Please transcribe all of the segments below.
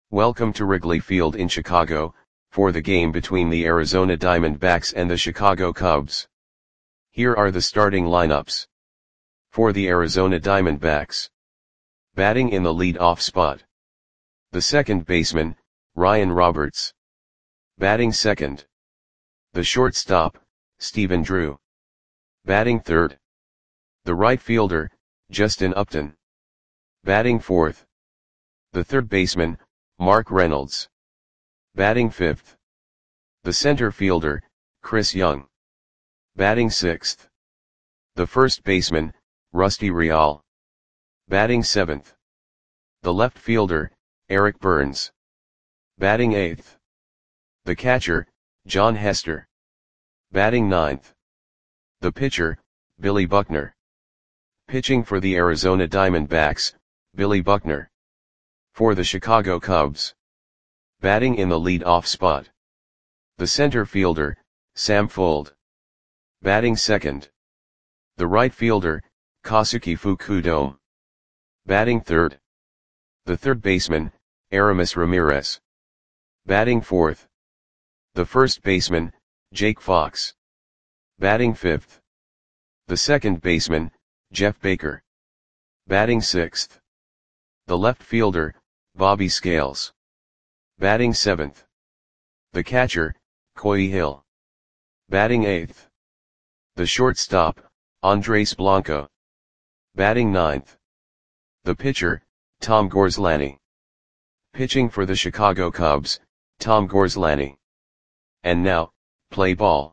Welcome to Wrigley Field in Chicago, for the game between the Arizona Diamondbacks and the Chicago Cubs. Here are the starting lineups. For the Arizona Diamondbacks. Batting in the lead-off spot. The second baseman, Ryan Roberts. Batting second. The shortstop, Stephen Drew. Batting third. The right fielder, Justin Upton. Batting fourth. The third baseman, Mark Reynolds. Batting fifth. The center fielder, Chris Young. Batting sixth. The first baseman, Rusty Real. Batting seventh. The left fielder, Eric Burns. Batting eighth. The catcher, Jon Hester. Batting ninth. The pitcher, Billy Buckner. Pitching for the Arizona Diamondbacks, Billy Buckner. For the Chicago Cubs. Batting in the lead-off spot. The center fielder, Sam Fuld. Batting second. The right fielder, Kosuke Fukudome. Batting third. The third baseman, Aramis Ramirez. Batting fourth. The first baseman, Jake Fox. Batting fifth. The second baseman, Jeff Baker. Batting sixth. The left fielder, Bobby Scales. Batting seventh. The catcher, Coy Hill. Batting eighth. The shortstop, Andres Blanco. Batting ninth. The pitcher, Tom Gorslany. Pitching for the Chicago Cubs, Tom Gorslany. And now, play ball.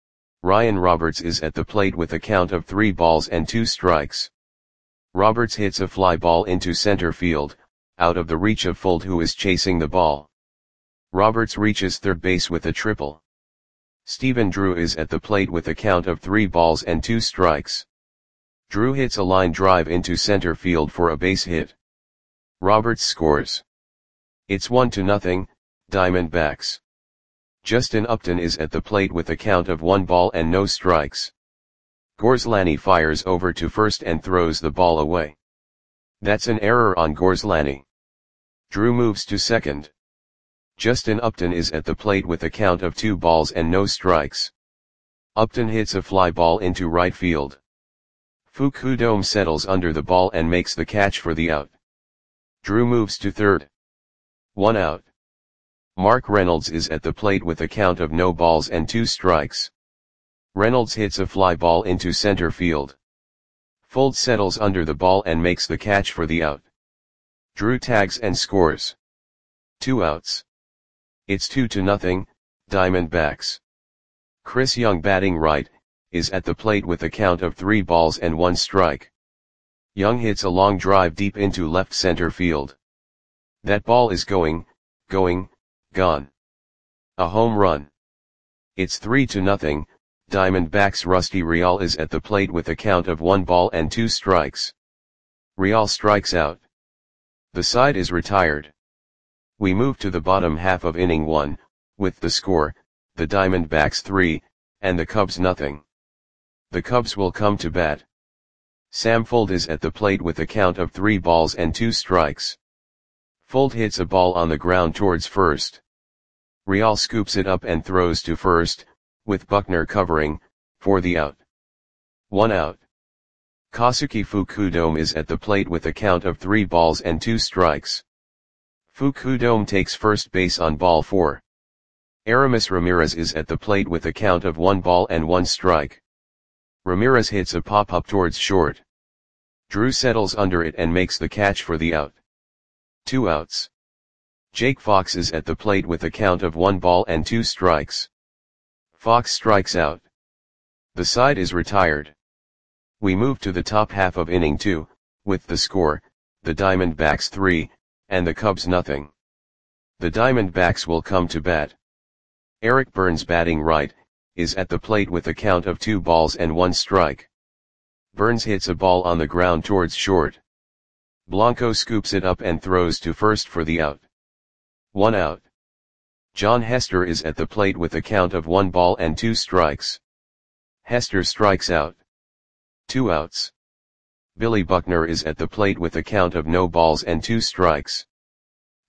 Ryan Roberts is at the plate with a count of 3 balls and 2 strikes. Roberts hits a fly ball into center field, out of the reach of Fuld, who is chasing the ball. Roberts reaches third base with a triple. Stephen Drew is at the plate with a count of 3 balls and 2 strikes. Drew hits a line drive into center field for a base hit. Roberts scores. It's 1-0, Diamondbacks. Justin Upton is at the plate with a count of 1 ball and no strikes. Gorslany fires over to first and throws the ball away. That's an error on Gorslany. Drew moves to second. Justin Upton is at the plate with a count of 2 balls and no strikes. Upton hits a fly ball into right field. Fukudome settles under the ball and makes the catch for the out. Drew moves to third. 1 out. Mark Reynolds is at the plate with a count of no balls and 2 strikes. Reynolds hits a fly ball into center field. Fuld settles under the ball and makes the catch for the out. Drew tags and scores. 2 outs. It's 2-0, Diamondbacks. Chris Young, batting right, is at the plate with a count of 3 balls and 1 strike. Young hits a long drive deep into left center field. That ball is gone. A home run. It's 3-0, Diamondbacks. Rusty Real is at the plate with a count of 1 ball and 2 strikes. Real strikes out. The side is retired. We move to the bottom half of inning 1, with the score, the Diamondbacks 3, and the Cubs 0. The Cubs will come to bat. Sam Fuld is at the plate with a count of 3 balls and 2 strikes. Fuld hits a ball on the ground towards first. Real scoops it up and throws to first, with Buckner covering, for the out. 1 out. Kosuke Fukudome is at the plate with a count of 3 balls and 2 strikes. Fukudome takes first base on ball 4. Aramis Ramirez is at the plate with a count of 1 ball and 1 strike. Ramirez hits a pop-up towards short. Drew settles under it and makes the catch for the out. 2 outs. Jake Fox is at the plate with a count of 1 ball and 2 strikes. Fox strikes out. The side is retired. We move to the top half of inning 2, with the score, the Diamondbacks 3, and the Cubs 0. The Diamondbacks will come to bat. Eric Burns, batting right, is at the plate with a count of 2 balls and 1 strike. Burns hits a ball on the ground towards short. Blanco scoops it up and throws to first for the out. 1 out. Jon Hester is at the plate with a count of 1 ball and 2 strikes. Hester strikes out. 2 outs. Billy Buckner is at the plate with a count of no balls and 2 strikes.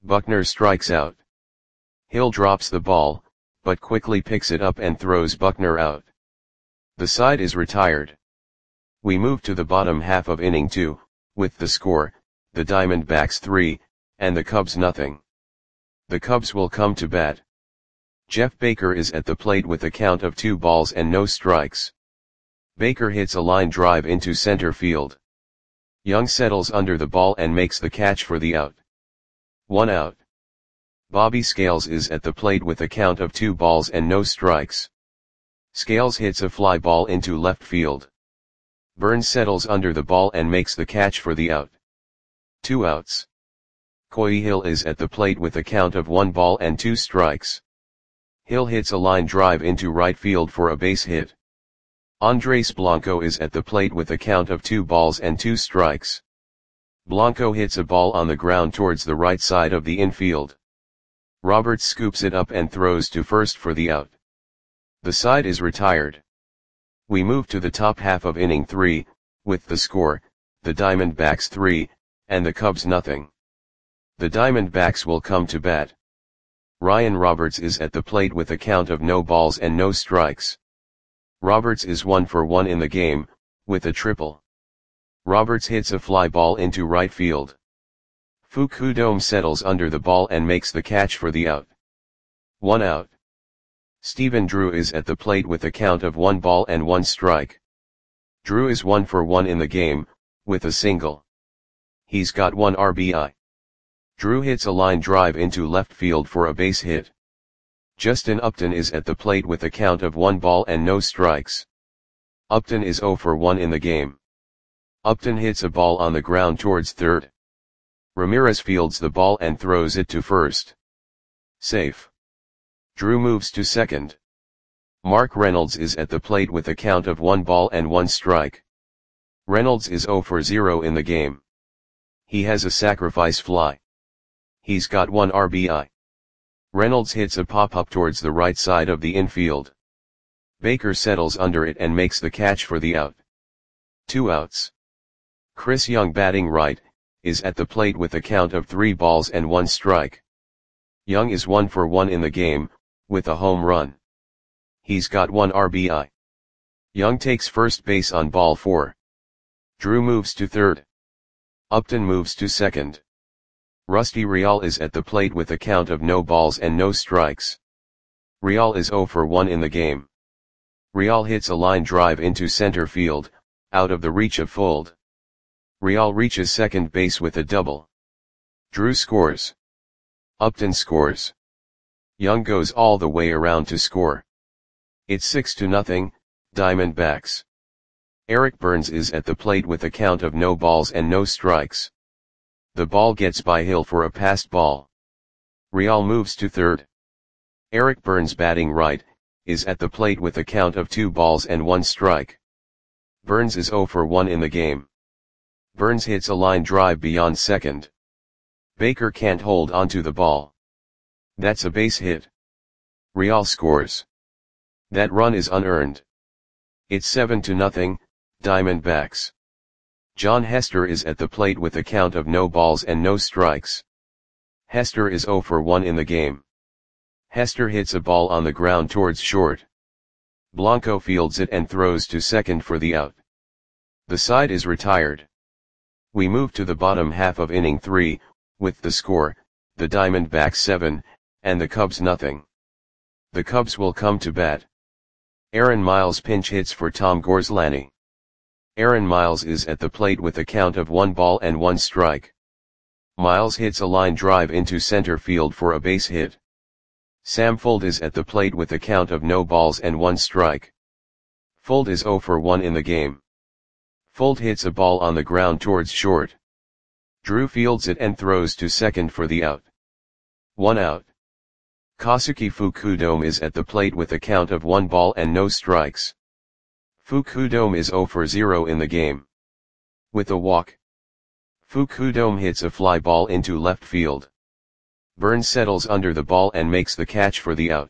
Buckner strikes out. Hill drops the ball, but quickly picks it up and throws Buckner out. The side is retired. We move to the bottom half of inning 2, with the score, the Diamondbacks 3, and the Cubs nothing. The Cubs will come to bat. Jeff Baker is at the plate with a count of 2 balls and no strikes. Baker hits a line drive into center field. Young settles under the ball and makes the catch for the out. 1 out. Bobby Scales is at the plate with a count of 2 balls and no strikes. Scales hits a fly ball into left field. Burns settles under the ball and makes the catch for the out. 2 outs. Coy Hill is at the plate with a count of 1 ball and 2 strikes. Hill hits a line drive into right field for a base hit. Andres Blanco is at the plate with a count of 2 balls and 2 strikes. Blanco hits a ball on the ground towards the right side of the infield. Roberts scoops it up and throws to first for the out. The side is retired. We move to the top half of inning 3, with the score, the Diamondbacks 3, and the Cubs nothing. The Diamondbacks will come to bat. Ryan Roberts is at the plate with a count of no balls and no strikes. Roberts is 1 for 1 in the game, with a triple. Roberts hits a fly ball into right field. Fukudome settles under the ball and makes the catch for the out. 1 out. Stephen Drew is at the plate with a count of 1 ball and 1 strike. Drew is 1 for 1 in the game, with a single. He's got 1 RBI. Drew hits a line drive into left field for a base hit. Justin Upton is at the plate with a count of 1 ball and no strikes. Upton is 0 for 1 in the game. Upton hits a ball on the ground towards third. Ramirez fields the ball and throws it to first. Safe. Drew moves to second. Mark Reynolds is at the plate with a count of 1 ball and 1 strike. Reynolds is 0 for 0 in the game. He has a sacrifice fly. He's got 1 RBI. Reynolds hits a pop-up towards the right side of the infield. Baker settles under it and makes the catch for the out. 2 outs. Chris Young, batting right, is at the plate with a count of 3 balls and 1 strike. Young is 1 for 1 in the game, with a home run. He's got 1 RBI. Young takes first base on ball 4. Drew moves to third. Upton moves to second. Rusty Real is at the plate with a count of no balls and no strikes. Real is 0 for 1 in the game. Real hits a line drive into center field, out of the reach of Fuld. Real reaches second base with a double. Drew scores. Upton scores. Young goes all the way around to score. It's 6-0, Diamondbacks. Eric Burns is at the plate with a count of no balls and no strikes. The ball gets by Hill for a passed ball. Real moves to third. Eric Burns, batting right, is at the plate with a count of 2 balls and 1 strike. Burns is 0 for 1 in the game. Burns hits a line drive beyond second. Baker can't hold onto the ball. That's a base hit. Real scores. That run is unearned. It's 7-0, Diamondbacks. John Hester is at the plate with a count of no balls and no strikes. Hester is 0 for 1 in the game. Hester hits a ball on the ground towards short. Blanco fields it and throws to second for the out. The side is retired. We move to the bottom half of inning 3, with the score, the Diamondbacks 7, and the Cubs nothing. The Cubs will come to bat. Aaron Miles pinch hits for Tom Gorslani. Aaron Miles is at the plate with a count of 1 ball and 1 strike. Miles hits a line drive into center field for a base hit. Sam Fuld is at the plate with a count of no balls and 1 strike. Fuld is 0 for 1 in the game. Fuld hits a ball on the ground towards short. Drew fields it and throws to second for the out. 1 out. Kosuke Fukudome is at the plate with a count of 1 ball and no strikes. Fukudome is 0 for 0 in the game. With a walk. Fukudome hits a fly ball into left field. Burns settles under the ball and makes the catch for the out.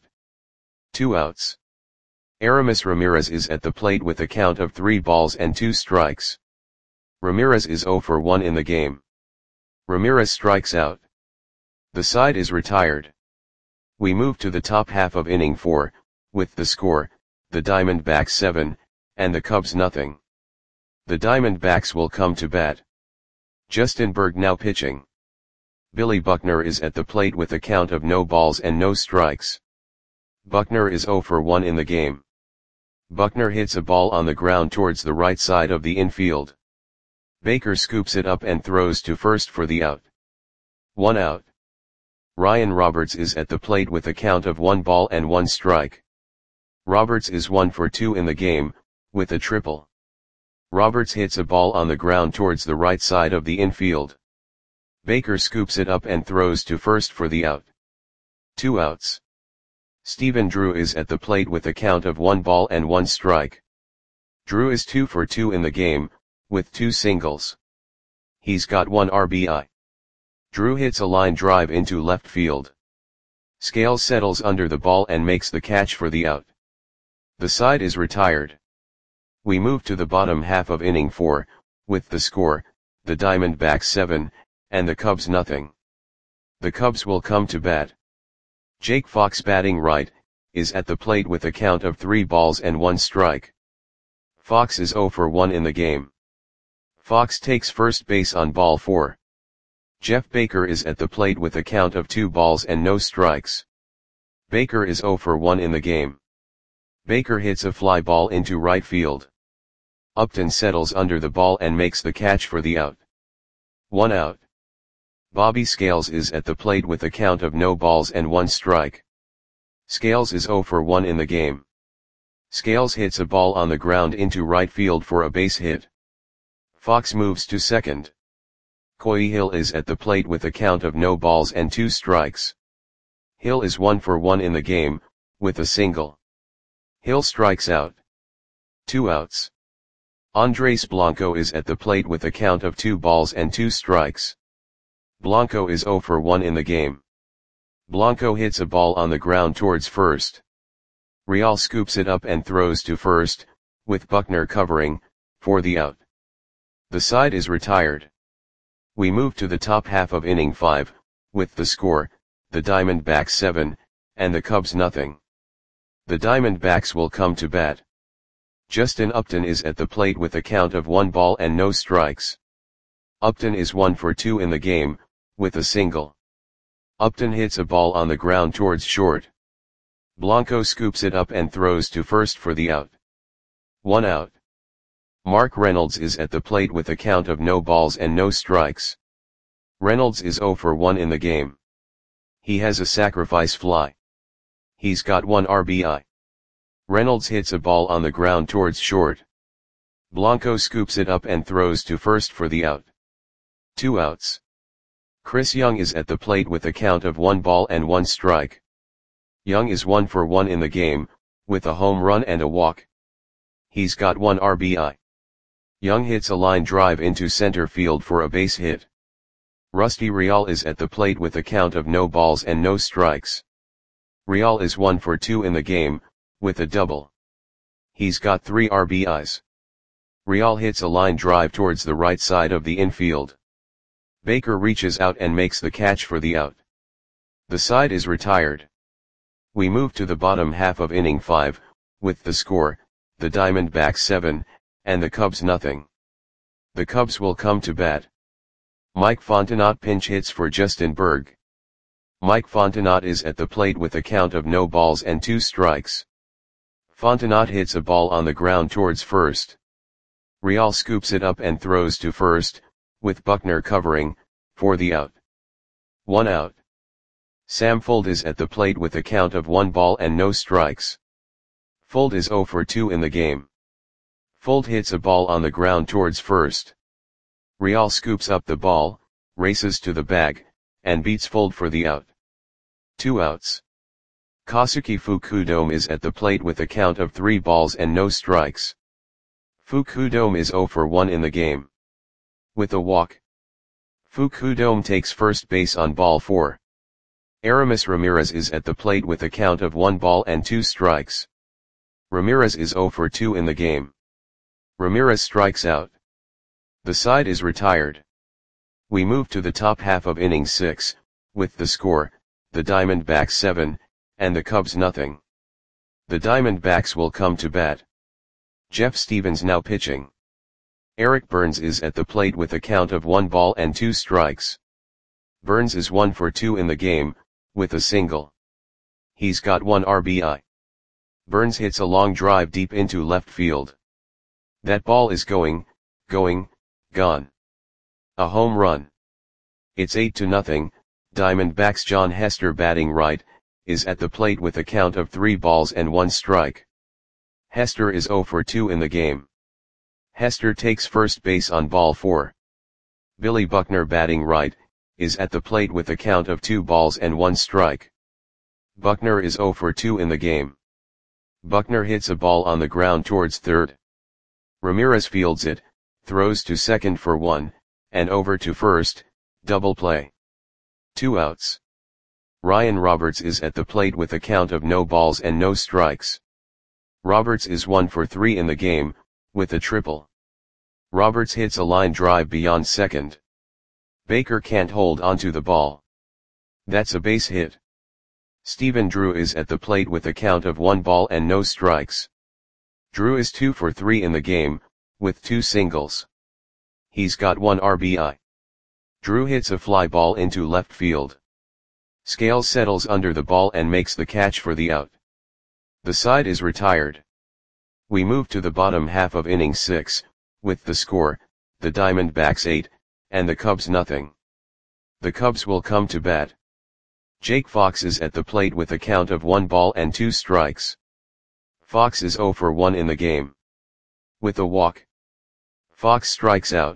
2 outs. Aramis Ramirez is at the plate with a count of 3 balls and 2 strikes. Ramirez is 0 for 1 in the game. Ramirez strikes out. The side is retired. We move to the top half of inning 4, with the score, the Diamondbacks 7, and the Cubs nothing. The Diamondbacks will come to bat. Justin Berg now pitching. Billy Buckner is at the plate with a count of no balls and no strikes. Buckner is 0 for 1 in the game. Buckner hits a ball on the ground towards the right side of the infield. Baker scoops it up and throws to first for the out. 1 out. Ryan Roberts is at the plate with a count of 1 ball and 1 strike. Roberts is 1 for 2 in the game, with a triple. Roberts hits a ball on the ground towards the right side of the infield. Baker scoops it up and throws to first for the out. 2 outs. Stephen Drew is at the plate with a count of 1 ball and 1 strike. Drew is 2 for 2 in the game, with 2 singles. He's got 1 RBI. Drew hits a line drive into left field. Scales settles under the ball and makes the catch for the out. The side is retired. We move to the bottom half of inning 4, with the score, the Diamondbacks 7, and the Cubs nothing. The Cubs will come to bat. Jake Fox batting right, is at the plate with a count of 3 balls and 1 strike. Fox is 0 for 1 in the game. Fox takes first base on ball 4. Jeff Baker is at the plate with a count of 2 balls and no strikes. Baker is 0 for 1 in the game. Baker hits a fly ball into right field. Upton settles under the ball and makes the catch for the out. 1 out. Bobby Scales is at the plate with a count of no balls and 1 strike. Scales is 0 for 1 in the game. Scales hits a ball on the ground into right field for a base hit. Fox moves to second. Coy Hill is at the plate with a count of no balls and 2 strikes. Hill is 1 for 1 in the game, with a single. Hill strikes out. 2 outs. Andres Blanco is at the plate with a count of 2 balls and 2 strikes. Blanco is 0 for 1 in the game. Blanco hits a ball on the ground towards first. Real scoops it up and throws to first, with Buckner covering, for the out. The side is retired. We move to the top half of inning 5, with the score, the Diamondbacks 7, and the Cubs nothing. The Diamondbacks will come to bat. Justin Upton is at the plate with a count of 1 ball and no strikes. Upton is 1 for 2 in the game, with a single. Upton hits a ball on the ground towards short. Blanco scoops it up and throws to first for the out. 1 out. Mark Reynolds is at the plate with a count of no balls and no strikes. Reynolds is 0 for 1 in the game. He has a sacrifice fly. He's got 1 RBI. Reynolds hits a ball on the ground towards short. Blanco scoops it up and throws to first for the out. 2 outs. Chris Young is at the plate with a count of 1 ball and 1 strike. Young is 1 for 1 in the game, with a home run and a walk. He's got 1 RBI. Young hits a line drive into center field for a base hit. Rusty Real is at the plate with a count of no balls and no strikes. Real is 1 for 2 in the game, with a double. He's got 3 RBIs. Real hits a line drive towards the right side of the infield. Baker reaches out and makes the catch for the out. The side is retired. We move to the bottom half of inning 5, with the score, the Diamondbacks 7, and the Cubs nothing. The Cubs will come to bat. Mike Fontenot pinch hits for Justin Berg. Mike Fontenot is at the plate with a count of no balls and 2 strikes. Fontenot hits a ball on the ground towards first. Real scoops it up and throws to first, with Buckner covering, for the out. 1 out. Sam Fuld is at the plate with a count of 1 ball and no strikes. Fuld is 0 for 2 in the game. Fuld hits a ball on the ground towards first. Real scoops up the ball, races to the bag, and beats Fuld for the out. 2 outs. Kosuke Fukudome is at the plate with a count of 3 balls and no strikes. Fukudome is 0 for 1 in the game. With a walk. Fukudome takes first base on ball 4. Aramis Ramirez is at the plate with a count of 1 ball and 2 strikes. Ramirez is 0 for 2 in the game. Ramirez strikes out. The side is retired. We move to the top half of inning 6, with the score, the Diamondbacks 7, and the Cubs nothing. The Diamondbacks will come to bat. Jeff Stevens now pitching. Eric Burns is at the plate with a count of 1 ball and 2 strikes. Burns is 1 for 2 in the game, with a single. He's got 1 RBI. Burns hits a long drive deep into left field. That ball is gone. A home run. It's 8-0, Diamondbacks. Jon Hester, batting right, is at the plate with a count of 3 balls and 1 strike. Hester is 0 for 2 in the game. Hester takes first base on ball 4. Billy Buckner, batting right, is at the plate with a count of 2 balls and 1 strike. Buckner is 0 for 2 in the game. Buckner hits a ball on the ground towards third. Ramirez fields it, throws to second for 1, and over to first, double play. 2 outs. Ryan Roberts is at the plate with a count of no balls and no strikes. Roberts is 1 for 3 in the game, with a triple. Roberts hits a line drive beyond second. Baker can't hold onto the ball. That's a base hit. Stephen Drew is at the plate with a count of 1 ball and no strikes. Drew is 2 for 3 in the game, with 2 singles. He's got 1 RBI. Drew hits a fly ball into left field. Scales settles under the ball and makes the catch for the out. The side is retired. We move to the bottom half of inning 6, with the score, the Diamondbacks 8, and the Cubs nothing. The Cubs will come to bat. Jake Fox is at the plate with a count of 1 ball and 2 strikes. Fox is 0 for 1 in the game. With a walk. Fox strikes out.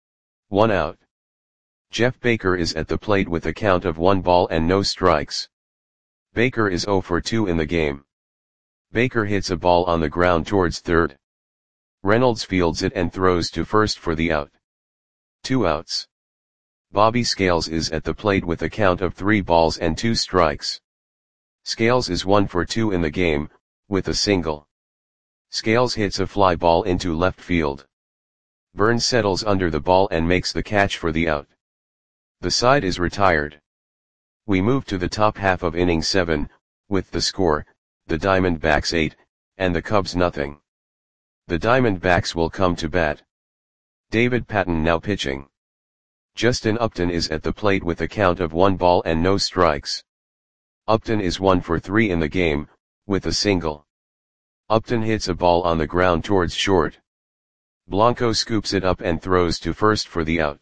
1 out. Jeff Baker is at the plate with a count of 1 ball and no strikes. Baker is 0 for 2 in the game. Baker hits a ball on the ground towards third. Reynolds fields it and throws to first for the out. 2 outs. Bobby Scales is at the plate with a count of 3 balls and 2 strikes. Scales is 1 for 2 in the game, with a single. Scales hits a fly ball into left field. Burns settles under the ball and makes the catch for the out. The side is retired. We move to the top half of inning 7, with the score, the Diamondbacks 8, and the Cubs nothing. The Diamondbacks will come to bat. David Patten now pitching. Justin Upton is at the plate with a count of 1 ball and no strikes. Upton is 1 for 3 in the game, with a single. Upton hits a ball on the ground towards short. Blanco scoops it up and throws to first for the out.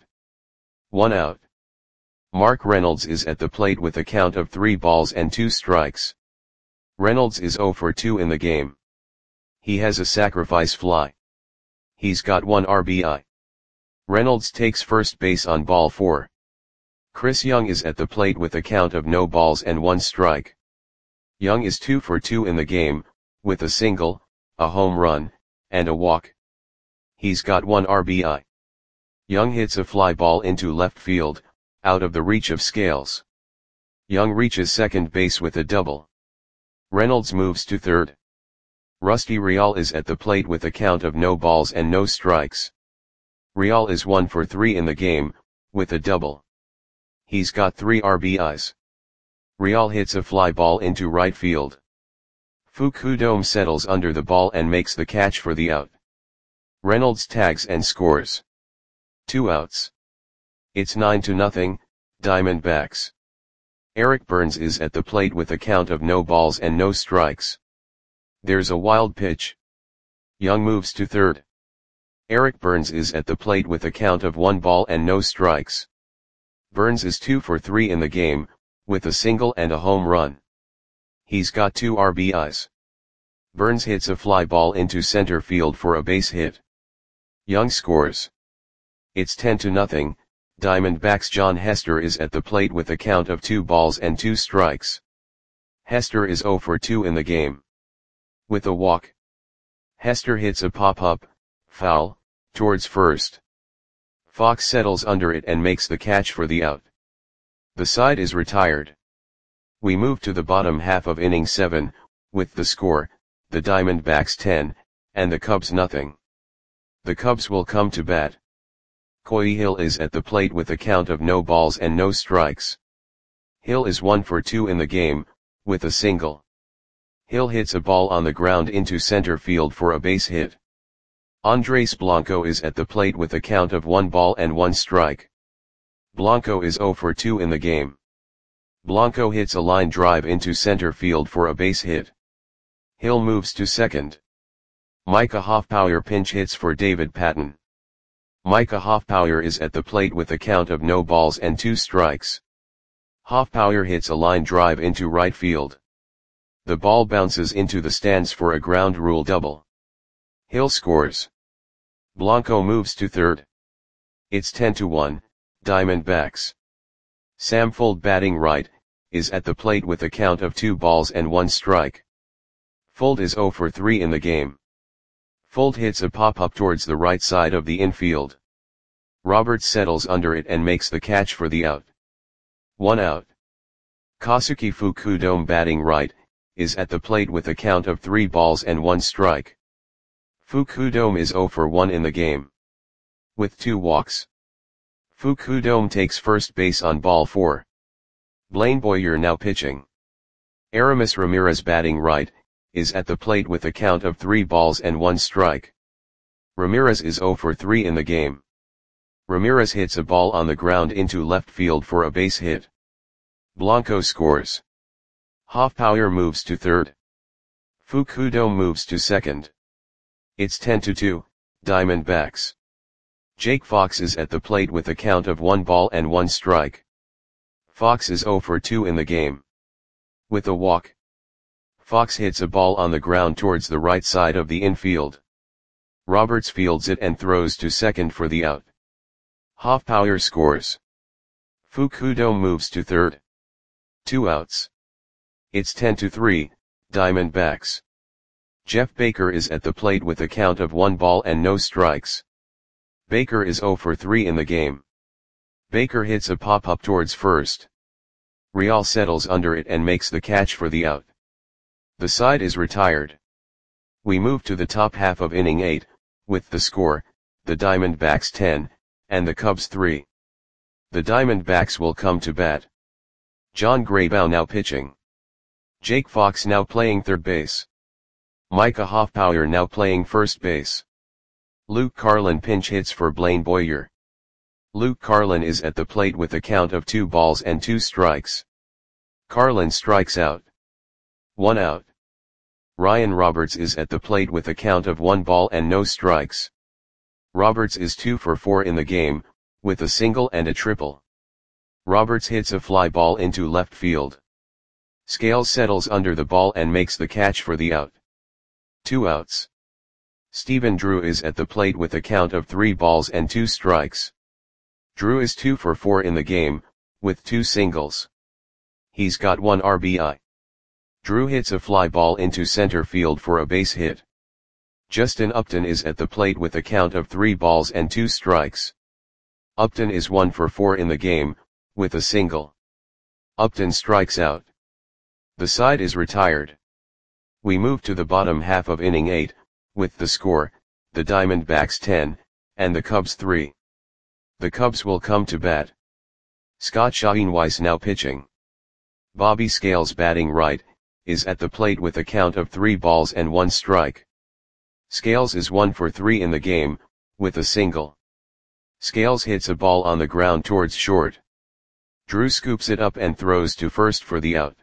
1 out. Mark Reynolds is at the plate with a count of 3 balls and 2 strikes. Reynolds is 0 for 2 in the game. He has a sacrifice fly. He's got 1 RBI. Reynolds takes first base on ball 4. Chris Young is at the plate with a count of no balls and 1 strike. Young is 2 for 2 in the game, with a single, a home run, and a walk. He's got 1 RBI. Young hits a fly ball into left field, out of the reach of Scales. Young reaches second base with a double. Reynolds moves to third. Rusty Real is at the plate with a count of no balls and no strikes. Real is 1 for 3 in the game, with a double. He's got 3 RBIs. Real hits a fly ball into right field. Fukudome settles under the ball and makes the catch for the out. Reynolds tags and scores. 2 outs. It's 9-0, Diamondbacks. Eric Burns is at the plate with a count of no balls and no strikes. There's a wild pitch. Young moves to third. Eric Burns is at the plate with a count of 1 ball and no strikes. Burns is 2 for 3 in the game, with a single and a home run. He's got 2 RBIs. Burns hits a fly ball into center field for a base hit. Young scores. It's 10-0, Diamondbacks. Jon Hester is at the plate with a count of 2 balls and 2 strikes. Hester is 0 for 2 in the game. With a walk. Hester hits a pop-up, foul, towards first. Fox settles under it and makes the catch for the out. The side is retired. We move to the bottom half of inning 7, with the score, the Diamondbacks 10, and the Cubs nothing. The Cubs will come to bat. Coy Hill is at the plate with a count of no balls and no strikes. Hill is 1 for 2 in the game, with a single. Hill hits a ball on the ground into center field for a base hit. Andres Blanco is at the plate with a count of 1 ball and 1 strike. Blanco is 0 for 2 in the game. Blanco hits a line drive into center field for a base hit. Hill moves to second. Micah Hoffpauir pinch hits for David Patton. Micah Hoffpauir is at the plate with a count of no balls and 2 strikes. Hoffpauir hits a line drive into right field. The ball bounces into the stands for a ground rule double. Hill scores. Blanco moves to third. It's 10-1, Diamondbacks. Sam Fuld, batting right, is at the plate with a count of 2 balls and 1 strike. Fuld is 0 for 3 in the game. Fuld hits a pop-up towards the right side of the infield. Roberts settles under it and makes the catch for the out. 1 out. Kosuke Fukudome, batting right, is at the plate with a count of 3 balls and 1 strike. Fukudome is 0 for 1 in the game. With 2 walks. Fukudome takes first base on ball 4. Blaine Boyer now pitching. Aramis Ramirez, batting right, is at the plate with a count of 3 balls and 1 strike. Ramirez is 0 for 3 in the game. Ramirez hits a ball on the ground into left field for a base hit. Blanco scores. Hoffpauir moves to third. Fukudome moves to second. It's 10-2, Diamondbacks. Jake Fox is at the plate with a count of 1 ball and 1 strike. Fox is 0 for 2 in the game. With a walk. Fox hits a ball on the ground towards the right side of the infield. Roberts fields it and throws to second for the out. Hoffpauir scores. Fukudome moves to third. 2 outs. It's 10-3, Diamondbacks. Jeff Baker is at the plate with a count of 1 ball and no strikes. Baker is 0 for 3 in the game. Baker hits a pop-up towards first. Real settles under it and makes the catch for the out. The side is retired. We move to the top half of inning 8, with the score, the Diamondbacks 10, and the Cubs 3. The Diamondbacks will come to bat. John Graybow now pitching. Jake Fox now playing third base. Micah Hoffpauir now playing first base. Luke Carlin pinch hits for Blaine Boyer. Luke Carlin is at the plate with a count of 2 balls and 2 strikes. Carlin strikes out. 1 out. Ryan Roberts is at the plate with a count of 1 ball and no strikes. Roberts is 2 for 4 in the game, with a single and a triple. Roberts hits a fly ball into left field. Scales settles under the ball and makes the catch for the out. 2 outs. Stephen Drew is at the plate with a count of 3 balls and 2 strikes. Drew is 2 for 4 in the game, with 2 singles. He's got 1 RBI. Drew hits a fly ball into center field for a base hit. Justin Upton is at the plate with a count of 3 balls and 2 strikes. Upton is 1 for 4 in the game, with a single. Upton strikes out. The side is retired. We move to the bottom half of inning 8, with the score, the Diamondbacks 10, and the Cubs 3. The Cubs will come to bat. Scott Schoenweiss now pitching. Bobby Scales, batting right, is at the plate with a count of 3 balls and 1 strike. Scales is 1 for 3 in the game, with a single. Scales hits a ball on the ground towards short. Drew scoops it up and throws to first for the out.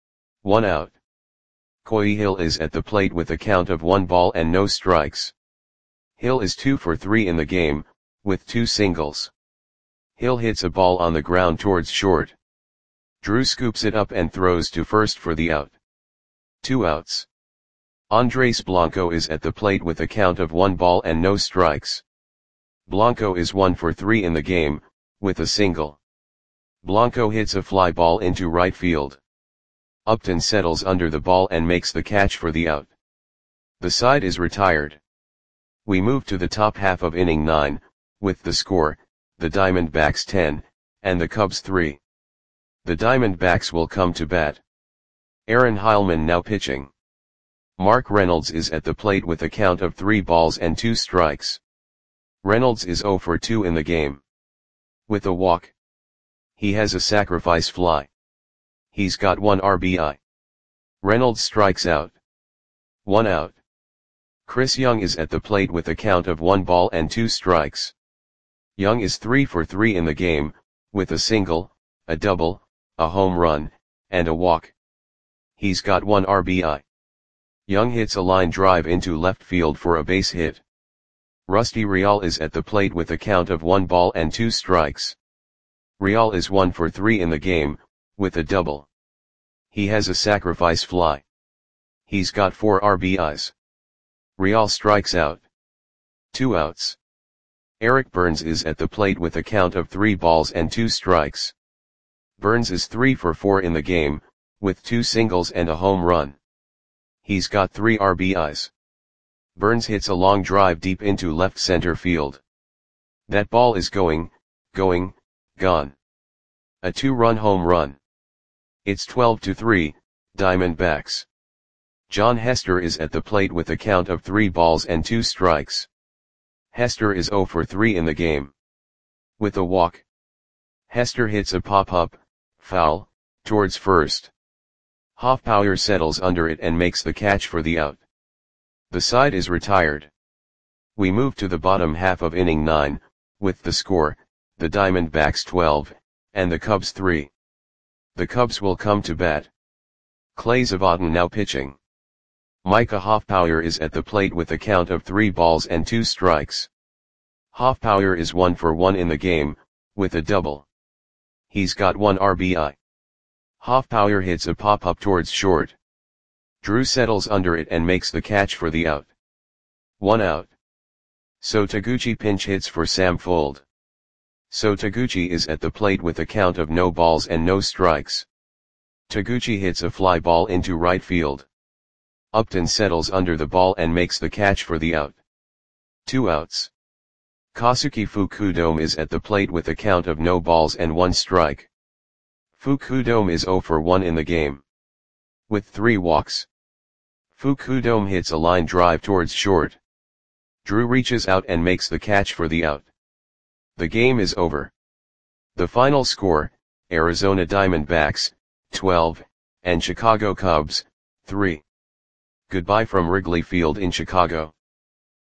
1 out. Coy Hill is at the plate with a count of 1 ball and no strikes. Hill is 2 for 3 in the game, with 2 singles. Hill hits a ball on the ground towards short. Drew scoops it up and throws to first for the out. 2 outs. Andres Blanco is at the plate with a count of 1 ball and no strikes. Blanco is 1 for 3 in the game, with a single. Blanco hits a fly ball into right field. Upton settles under the ball and makes the catch for the out. The side is retired. We move to the top half of inning 9, with the score, the Diamondbacks 10, and the Cubs 3. The Diamondbacks will come to bat. Aaron Heilman now pitching. Mark Reynolds is at the plate with a count of 3 balls and 2 strikes. Reynolds is 0 for 2 in the game. With a walk. He has a sacrifice fly. He's got 1 RBI. Reynolds strikes out. 1 out. Chris Young is at the plate with a count of 1 ball and 2 strikes. Young is 3 for 3 in the game, with a single, a double, a home run, and a walk. He's got 1 RBI. Young hits a line drive into left field for a base hit. Rusty Real is at the plate with a count of 1 ball and 2 strikes. Real is 1 for 3 in the game, with a double. He has a sacrifice fly. He's got 4 RBIs. Real strikes out. 2 outs. Eric Burns is at the plate with a count of 3 balls and 2 strikes. Burns is 3 for 4 in the game, with 2 singles and a home run. He's got 3 RBIs. Burns hits a long drive deep into left center field. That ball is going, gone. A 2-run home run. It's 12-3, Diamondbacks. John Hester is at the plate with a count of 3 balls and 2 strikes. Hester is 0 for 3 in the game. With a walk. Hester hits a pop-up, foul, towards first. Hoffpauir settles under it and makes the catch for the out. The side is retired. We move to the bottom half of inning 9, with the score, the Diamondbacks 12, and the Cubs 3. The Cubs will come to bat. Clay Zavotten now pitching. Micah Hoffpauir is at the plate with a count of 3 balls and 2 strikes. Hoffpauir is 1 for 1 in the game, with a double. He's got 1 RBI. Hoffpauir hits a pop-up towards short. Drew settles under it and makes the catch for the out. 1 out. So Taguchi pinch hits for Sam Fuld. So Taguchi is at the plate with a count of no balls and no strikes. Taguchi hits a fly ball into right field. Upton settles under the ball and makes the catch for the out. 2 outs. Kosuke Fukudome is at the plate with a count of no balls and 1 strike. Fukudome is 0 for 1 in the game. With 3 walks. Fukudome hits a line drive towards short. Drew reaches out and makes the catch for the out. The game is over. The final score, Arizona Diamondbacks, 12, and Chicago Cubs, 3. Goodbye from Wrigley Field in Chicago.